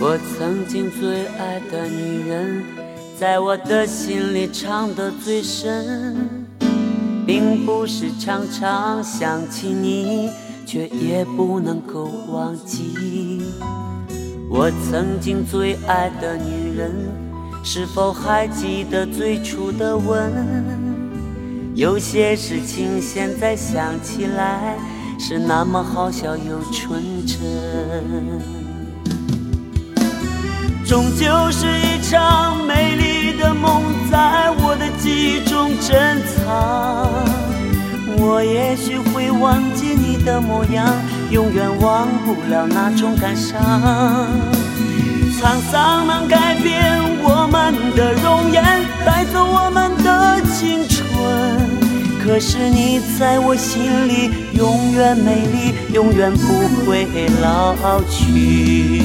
我曾经最爱的女人，在我的心里藏得最深，并不是常常想起你，却也不能够忘记。我曾经最爱的女人，是否还记得最初的吻？有些事情现在想起来，是那么好笑又纯真。终究是一场美丽的梦，在我的记忆中珍藏。我也许会忘记你的模样，永远忘不了那种感伤。沧桑能改变我们的容颜，带走我们的青春，可是你在我心里永远美丽，永远不会老去。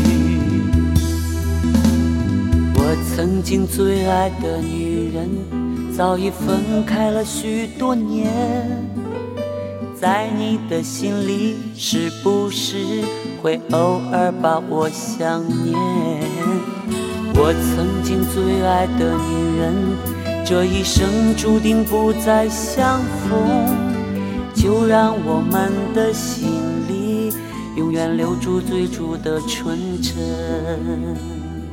我曾经最爱的女人，早已分开了许多年，在你的心里是不是会偶尔把我想念？我曾经最爱的女人，这一生注定不再相逢，就让我们的心里永远留住最初的纯真。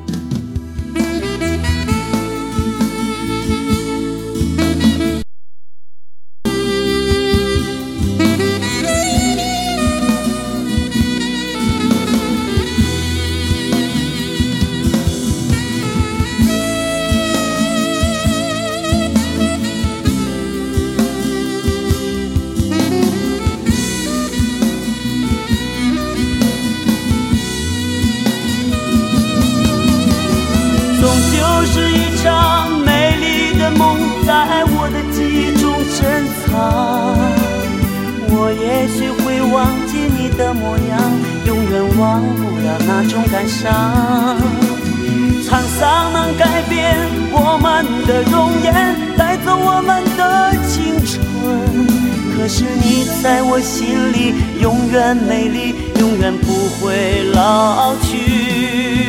终究是一场美丽的梦，在我的记忆中珍藏。我也许会忘记你的模样，永远忘不了那种感伤。沧桑能改变我们的容颜，带走我们的青春，可是你在我心里永远美丽，永远不会老去。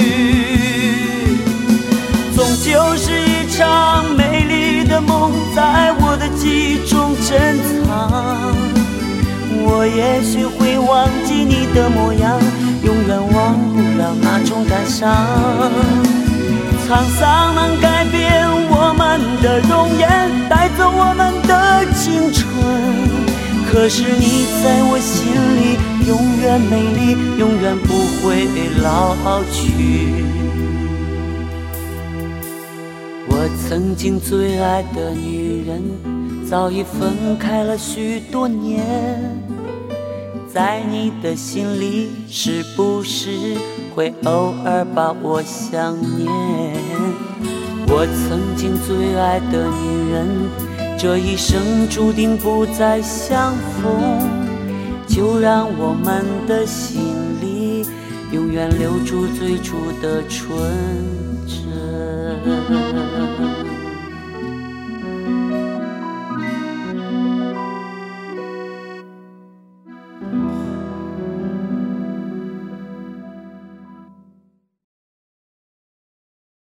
终究是一场美丽的梦，在我的记忆中珍藏。我也许会忘记你的模样，永远忘不了那种感伤。沧桑能改变我们的容颜，带走我们的青春，可是你在我心里永远美丽，永远不会老去。我曾经最爱的女人，早已分开了许多年，在你的心里是不是会偶尔把我想念？我曾经最爱的女人，这一生注定不再相逢，就让我们的心里永远留住最初的纯真。